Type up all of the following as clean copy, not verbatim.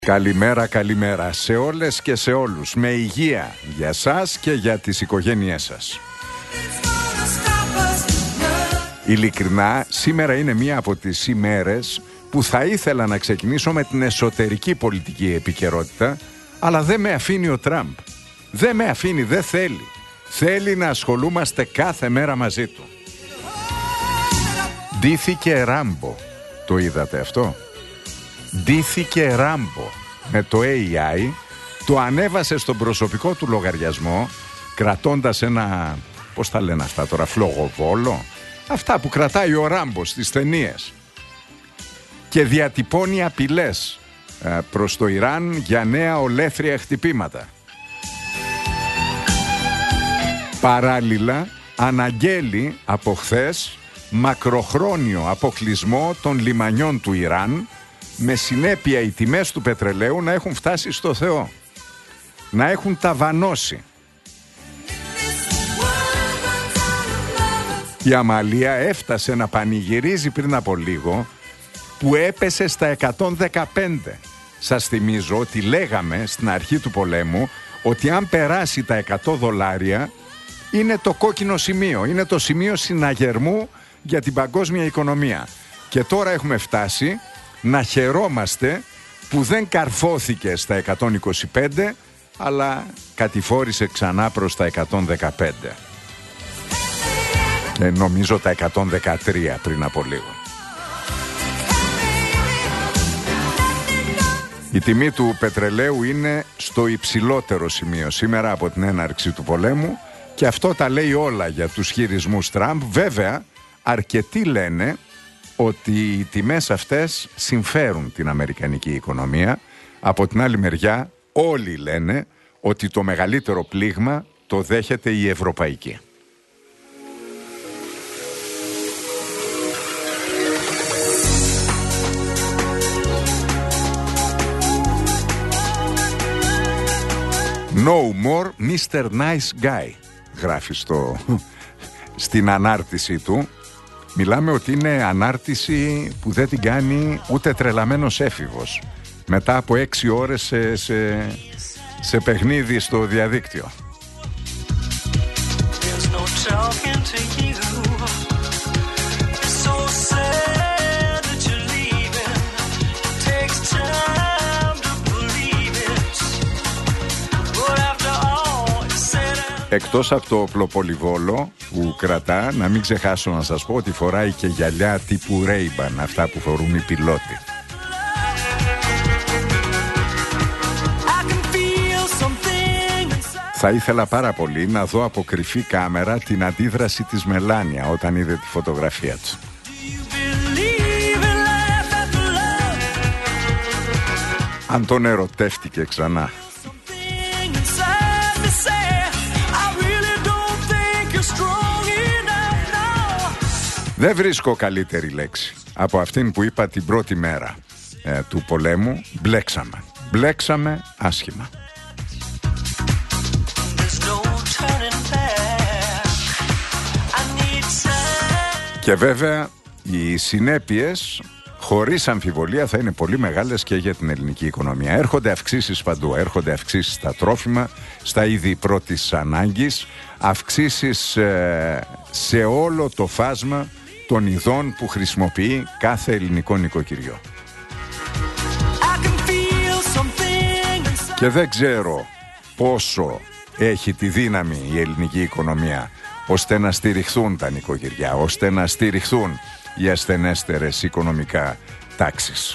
Καλημέρα, καλημέρα σε όλες και σε όλους. Με υγεία για σας και για τις οικογένειές σας. Ειλικρινά, σήμερα είναι μία από τις ημέρες που θα ήθελα να ξεκινήσω με την εσωτερική πολιτική επικαιρότητα, αλλά δεν με αφήνει ο Τραμπ. Δεν με αφήνει, δεν θέλει. Θέλει να ασχολούμαστε κάθε μέρα μαζί του. Ντύθηκε Ράμπο. Το είδατε αυτό? Ντύθηκε Ράμπο με το AI, το ανέβασε στον προσωπικό του λογαριασμό, κρατώντας ένα, πώς τα λένε αυτά τώρα, φλογοβόλο, αυτά που κρατάει ο Ράμπο στις ταινίες, και διατυπώνει απειλές προς το Ιράν για νέα ολέθρια χτυπήματα. Παράλληλα αναγγέλει από χθες μακροχρόνιο αποκλεισμό των λιμανιών του Ιράν, με συνέπεια οι τιμές του πετρελαίου να έχουν φτάσει στο Θεό, να έχουν ταβανώσει. Η Αμαλία έφτασε να πανηγυρίζει πριν από λίγο που έπεσε στα 115. Σας θυμίζω ότι λέγαμε στην αρχή του πολέμου ότι αν περάσει τα $100 είναι το κόκκινο σημείο, είναι το σημείο συναγερμού για την παγκόσμια οικονομία. Και τώρα έχουμε φτάσει να χαιρόμαστε που δεν καρφώθηκε στα 125, αλλά κατηφόρησε ξανά προς τα 115. Και νομίζω τα 113 πριν από λίγο. Η τιμή του πετρελαίου είναι στο υψηλότερο σημείο σήμερα από την έναρξη του πολέμου, και αυτό τα λέει όλα για τους χειρισμούς Τραμπ. Βέβαια, αρκετοί λένε ότι οι τιμές αυτές συμφέρουν την αμερικανική οικονομία. Από την άλλη μεριά όλοι λένε ότι το μεγαλύτερο πλήγμα το δέχεται η ευρωπαϊκή. No more Mr. Nice Guy, γράφει στην ανάρτηση του. Μιλάμε ότι είναι ανάρτηση που δεν την κάνει ούτε τρελαμένος έφηβος μετά από 6 ώρες σε παιχνίδι στο διαδίκτυο. Εκτός από το οπλοπολιβόλο που κρατά, να μην ξεχάσω να σας πω ότι φοράει και γυαλιά τύπου Ray-Ban, αυτά που φορούν οι πιλότοι. Θα ήθελα πάρα πολύ να δω από κρυφή κάμερα την αντίδραση της Μελάνια όταν είδε τη φωτογραφία του. Αν τον ερωτεύτηκε ξανά. Δεν βρίσκω καλύτερη λέξη από αυτήν που είπα την πρώτη μέρα του πολέμου. Μπλέξαμε. Μπλέξαμε άσχημα. Και βέβαια οι συνέπειες χωρίς αμφιβολία θα είναι πολύ μεγάλες και για την ελληνική οικονομία. Έρχονται αυξήσεις παντού. Έρχονται αυξήσεις στα τρόφιμα, στα είδη πρώτης ανάγκης, αυξήσεις σε όλο το φάσμα των ειδών που χρησιμοποιεί κάθε ελληνικό νοικοκυριό. Και δεν ξέρω πόσο έχει τη δύναμη η ελληνική οικονομία ώστε να στηριχθούν τα νοικοκυριά, ώστε να στηριχθούν οι ασθενέστερες οικονομικά τάξεις.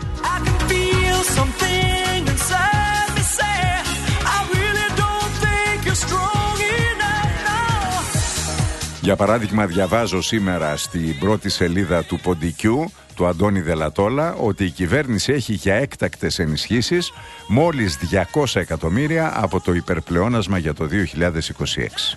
Για παράδειγμα, διαβάζω σήμερα στην πρώτη σελίδα του Ποντικιού, του Αντώνη Δελατόλα, ότι η κυβέρνηση έχει για έκτακτες ενισχύσεις μόλις 200 εκατομμύρια από το υπερπλεόνασμα για το 2026.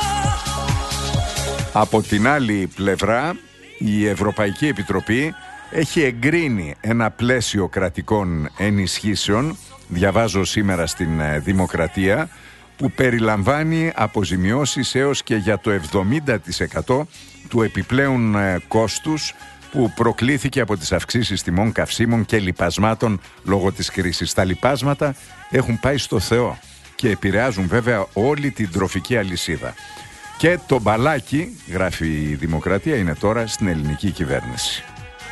Από την άλλη πλευρά, η Ευρωπαϊκή Επιτροπή έχει εγκρίνει ένα πλαίσιο κρατικών ενισχύσεων, διαβάζω σήμερα στην Δημοκρατία, που περιλαμβάνει αποζημιώσεις έως και για το 70% του επιπλέον κόστους που προκλήθηκε από τις αυξήσεις τιμών καυσίμων και λιπασμάτων λόγω της κρίσης. Τα λιπάσματα έχουν πάει στο Θεό και επηρεάζουν βέβαια όλη την τροφική αλυσίδα. Και το μπαλάκι, γράφει η Δημοκρατία, είναι τώρα στην ελληνική κυβέρνηση.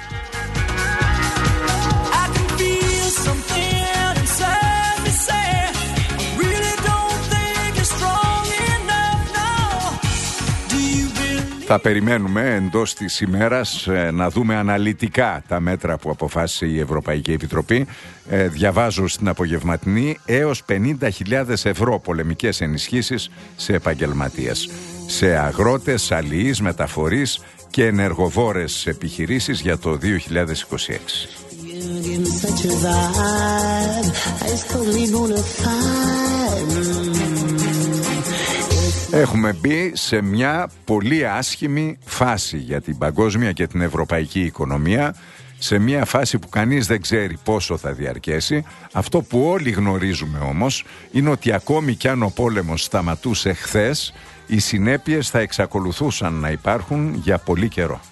Θα περιμένουμε εντός της ημέρας να δούμε αναλυτικά τα μέτρα που αποφάσισε η Ευρωπαϊκή Επιτροπή. Διαβάζω στην απογευματινή έως 50.000 ευρώ πολεμικές ενισχύσεις σε επαγγελματίες, σε αγρότες, αλληλείς, μεταφορείς και ενεργοβόρες επιχειρήσεις για το 2026. Έχουμε μπει σε μια πολύ άσχημη φάση για την παγκόσμια και την ευρωπαϊκή οικονομία, σε μια φάση που κανείς δεν ξέρει πόσο θα διαρκέσει. Αυτό που όλοι γνωρίζουμε όμως είναι ότι ακόμη κι αν ο πόλεμος σταματούσε χθες, οι συνέπειες θα εξακολουθούσαν να υπάρχουν για πολύ καιρό.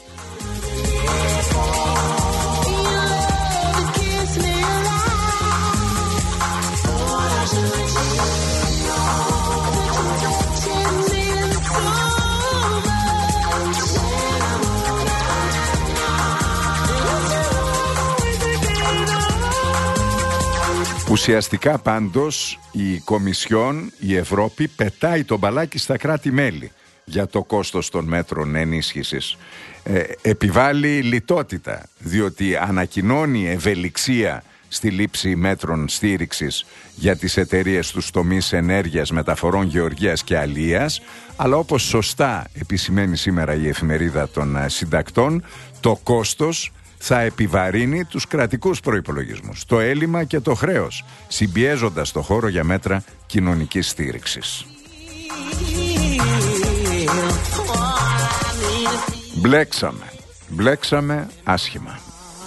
Ουσιαστικά πάντως η Κομισιόν, η Ευρώπη, πετάει το μπαλάκι στα κράτη-μέλη για το κόστος των μέτρων ενίσχυσης. Επιβάλλει λιτότητα, διότι ανακοινώνει ευελιξία στη λήψη μέτρων στήριξης για τις εταιρείες τους τομείς ενέργειας, μεταφορών, γεωργίας και αλίας, αλλά όπως σωστά επισημαίνει σήμερα η εφημερίδα των συντακτών, το κόστος θα επιβαρύνει τους κρατικούς προϋπολογισμούς, το έλλειμμα και το χρέος, συμπιέζοντας το χώρο για μέτρα κοινωνικής στήριξης. Μπλέξαμε άσχημα.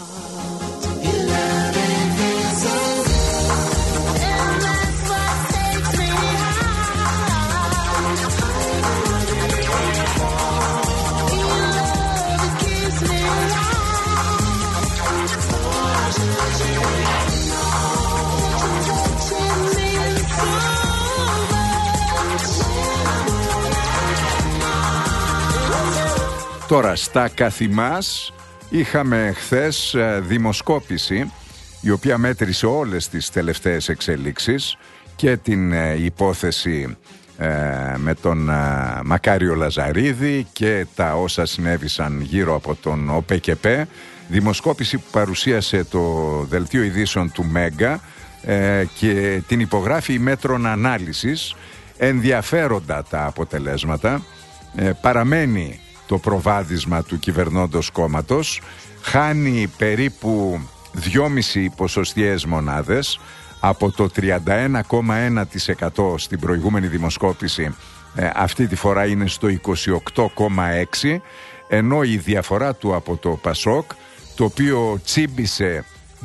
Τώρα, στα καθημάς είχαμε χθες δημοσκόπηση η οποία μέτρησε όλες τις τελευταίες εξελίξεις και την υπόθεση με τον Μακάριο Λαζαρίδη και τα όσα συνέβησαν γύρω από τον ΟΠΕΚΕΠΕ. Δημοσκόπηση που παρουσίασε το δελτίο ειδήσεων του Μέγκα και την υπογράφει Μέτρων Ανάλυσης. Ενδιαφέροντα τα αποτελέσματα. Παραμένει το προβάδισμα του κυβερνώντος κόμματος, χάνει περίπου 2,5 ποσοστιαίες μονάδες από το 31,1% στην προηγούμενη δημοσκόπηση. Αυτή τη φορά είναι στο 28,6%, ενώ η διαφορά του από το ΠΑΣΟΚ, το οποίο τσίμπησε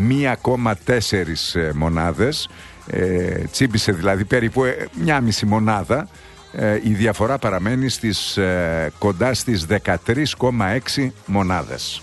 1,4 μονάδες, τσίμπησε δηλαδή περίπου 1,5 μονάδα, η διαφορά παραμένει κοντά στις 13,6 μονάδες.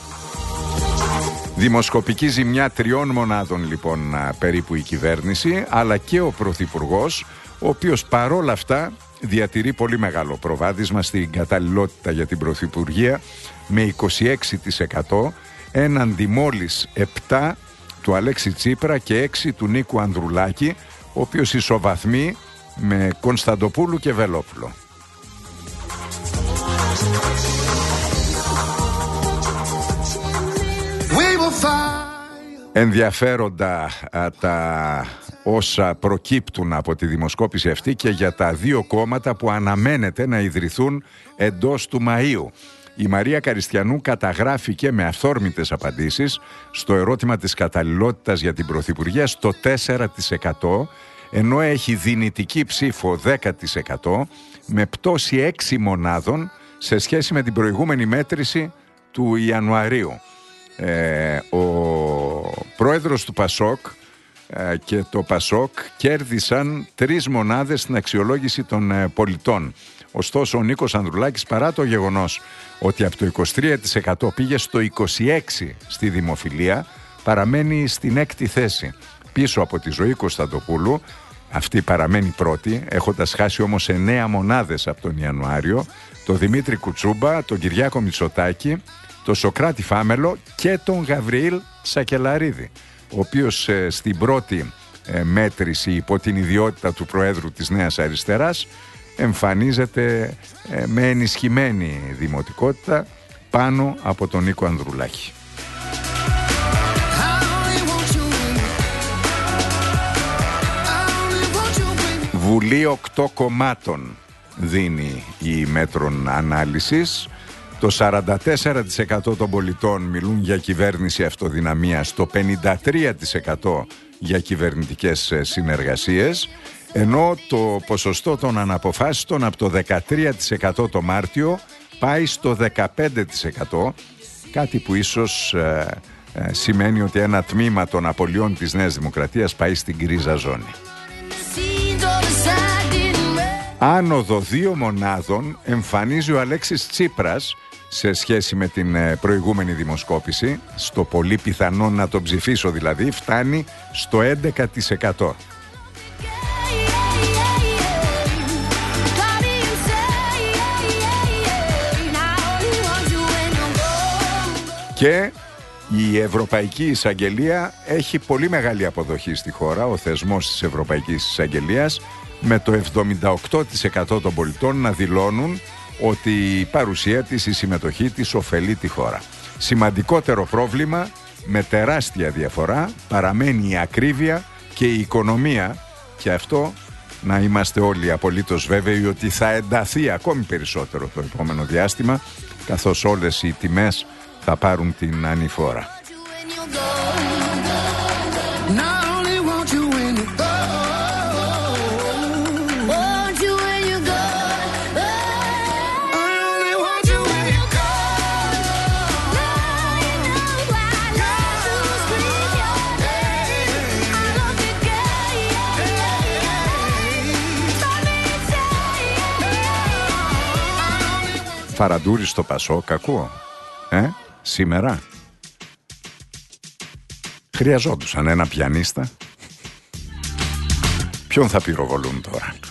Δημοσκοπική ζημιά 3 μονάδων λοιπόν περίπου η κυβέρνηση, αλλά και ο Πρωθυπουργός, ο οποίος παρόλα αυτά διατηρεί πολύ μεγάλο προβάδισμα στην καταλληλότητα για την Πρωθυπουργία με 26%, έναντι μόλις 7 του Αλέξη Τσίπρα και 6 του Νίκου Ανδρουλάκη, ο οποίος ισοβαθμεί με Κωνσταντοπούλου και Βελόπουλο. Ενδιαφέροντα τα όσα προκύπτουν από τη δημοσκόπηση αυτή και για τα 2 κόμματα που αναμένεται να ιδρυθούν εντός του Μαΐου. Η Μαρία Καριστιανού καταγράφηκε με αυθόρμητες απαντήσεις στο ερώτημα της καταλληλότητας για την Πρωθυπουργία στο 4%, ενώ έχει δυνητική ψήφο 10%, με πτώση 6 μονάδων σε σχέση με την προηγούμενη μέτρηση του Ιανουαρίου. ο πρόεδρος του Πασόκ και το Πασόκ κέρδισαν 3 μονάδες στην αξιολόγηση των πολιτών. Ωστόσο ο Νίκος Ανδρουλάκης, παρά το γεγονός ότι από το 23% πήγε στο 26% στη δημοφιλία, παραμένει στην 6η θέση, πίσω από τη Ζωή Κωνσταντοπούλου. Αυτή παραμένει πρώτη, έχοντας χάσει όμως 9 μονάδες από τον Ιανουάριο, τον Δημήτρη Κουτσούμπα, τον Κυριάκο Μητσοτάκη, τον Σοκράτη Φάμελο και τον Γαβριήλ Σακελαρίδη, ο οποίος στην πρώτη μέτρηση υπό την ιδιότητα του Προέδρου της Νέας Αριστεράς εμφανίζεται με ενισχυμένη δημοτικότητα πάνω από τον Νίκο Ανδρουλάκη. Βουλή 8 κομμάτων δίνει η Μέτρων Ανάλυσης. Το 44% των πολιτών μιλούν για κυβέρνηση αυτοδυναμίας, το 53% για κυβερνητικές συνεργασίες, ενώ το ποσοστό των αναποφάσιστων από το 13% το Μάρτιο πάει στο 15%, κάτι που ίσως σημαίνει ότι ένα τμήμα των απολειών της Νέας Δημοκρατίας πάει στην γκρίζα ζώνη. Άνοδο 2 μονάδων εμφανίζει ο Αλέξης Τσίπρας σε σχέση με την προηγούμενη δημοσκόπηση. Στο πολύ πιθανό να τον ψηφίσω δηλαδή, φτάνει στο 11%. Και η Ευρωπαϊκή Εισαγγελία έχει πολύ μεγάλη αποδοχή στη χώρα, ο θεσμός της Ευρωπαϊκής Εισαγγελίας, με το 78% των πολιτών να δηλώνουν ότι η παρουσία της, η συμμετοχή της ωφελεί τη χώρα. Σημαντικότερο πρόβλημα, με τεράστια διαφορά, παραμένει η ακρίβεια και η οικονομία, και αυτό να είμαστε όλοι απολύτως βέβαιοι ότι θα ενταθεί ακόμη περισσότερο το επόμενο διάστημα, καθώς όλες οι τιμές θα πάρουν την ανηφόρα. Φαραντούρη στο Πασόκ, ακούω. Σήμερα χρειαζόντουσαν ένα πιανίστα. Ποιον θα πυροβολούν τώρα?